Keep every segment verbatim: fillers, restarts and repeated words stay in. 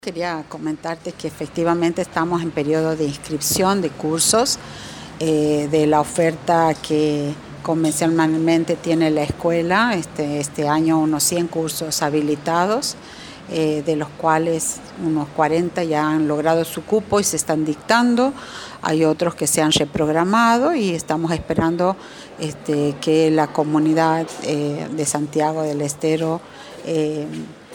Quería comentarte que efectivamente estamos en periodo de inscripción de cursos eh, de la oferta que convencionalmente tiene la escuela. Este, este año unos cien cursos habilitados, eh, de los cuales unos cuarenta ya han logrado su cupo y se están dictando. Hay otros que se han reprogramado y estamos esperando este, que la comunidad eh, de Santiago del Estero eh,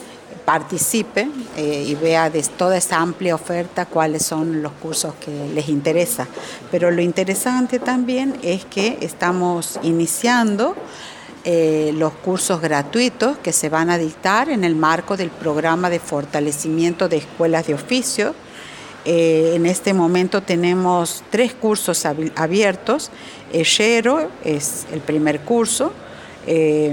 participe eh, y vea de toda esa amplia oferta cuáles son los cursos que les interesa. Pero lo interesante también es que estamos iniciando eh, los cursos gratuitos que se van a dictar en el marco del programa de fortalecimiento de escuelas de oficio. Eh, en este momento tenemos tres cursos ab- abiertos. Herrero es el primer curso. Eh,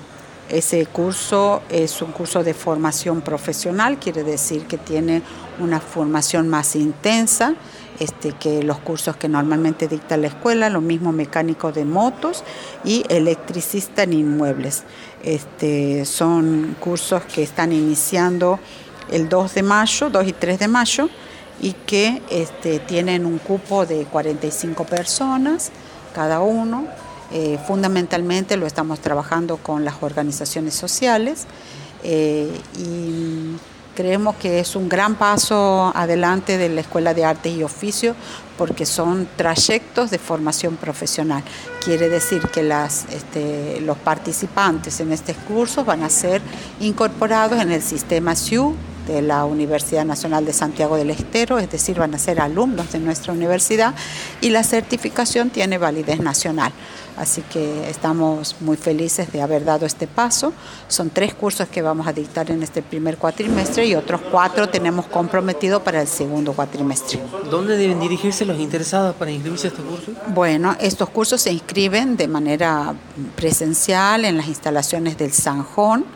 Ese curso es un curso de formación profesional, quiere decir que tiene una formación más intensa este, que los cursos que normalmente dicta la escuela, lo mismo mecánico de motos y electricista en inmuebles. Este, son cursos que están iniciando el dos de mayo, dos y tres de mayo, y que este, tienen un cupo de cuarenta y cinco personas cada uno. Eh, fundamentalmente lo estamos trabajando con las organizaciones sociales eh, y creemos que es un gran paso adelante de la Escuela de Artes y Oficios porque son trayectos de formación profesional. Quiere decir que las, este, los participantes en estos cursos van a ser incorporados en el sistema S I U de la Universidad Nacional de Santiago del Estero, es decir, van a ser alumnos de nuestra universidad y la certificación tiene validez nacional. Así que estamos muy felices de haber dado este paso. Son tres cursos que vamos a dictar en este primer cuatrimestre y otros cuatro tenemos comprometidos para el segundo cuatrimestre. ¿Dónde deben dirigirse los interesados para inscribirse a estos cursos? Bueno, estos cursos se inscriben de manera presencial en las instalaciones del Sanjón,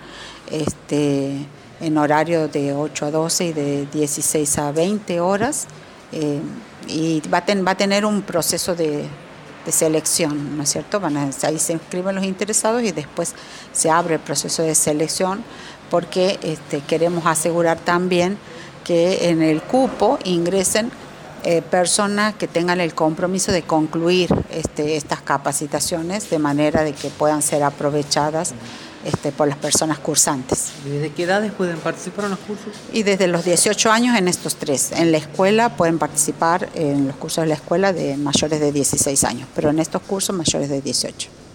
este, en horario de ocho a doce y de dieciséis a veinte horas, eh, y va a, ten, va a tener un proceso de, de selección, ¿no es cierto? Van a, ahí se inscriben los interesados y después se abre el proceso de selección porque este, queremos asegurar también que en el cupo ingresen eh, personas que tengan el compromiso de concluir este, estas capacitaciones de manera de que puedan ser aprovechadas Este, por las personas cursantes. ¿Desde qué edades pueden participar en los cursos? Y desde los dieciocho años en estos tres. En la escuela pueden participar en los cursos de la escuela de mayores de dieciséis años, pero en estos cursos mayores de dieciocho.